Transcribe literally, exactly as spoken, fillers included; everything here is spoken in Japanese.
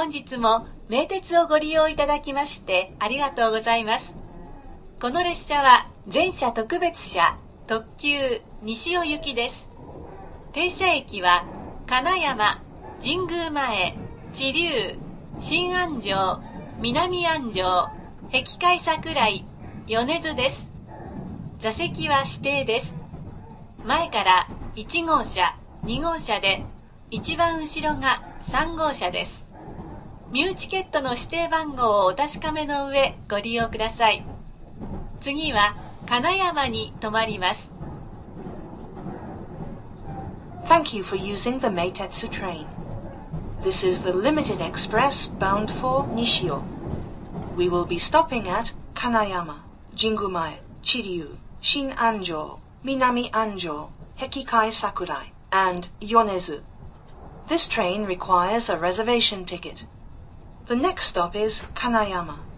本日も名鉄をご利用いただきましてありがとうございます。この列車は全車特別車特急西尾行きです。停車駅は金山、神宮前、知立、新安城、南安城、碧海桜井、米津です。座席は指定です。前からいち号車、に号車で、一番後ろがさん号車です。ミューチケットの指定番号をお確かめの上ご利用ください。次は金山に停まります。 Thank you for using the Meitetsu train. This is the Limited Express bound for Nishio. We will be stopping at Kanayama, Jingumae, Chiryu, Shin-Anjo, Minami-Anjo, Hekikai Sakurai, and Yonezu. This train requires a reservation ticket. The next stop is Kanayama.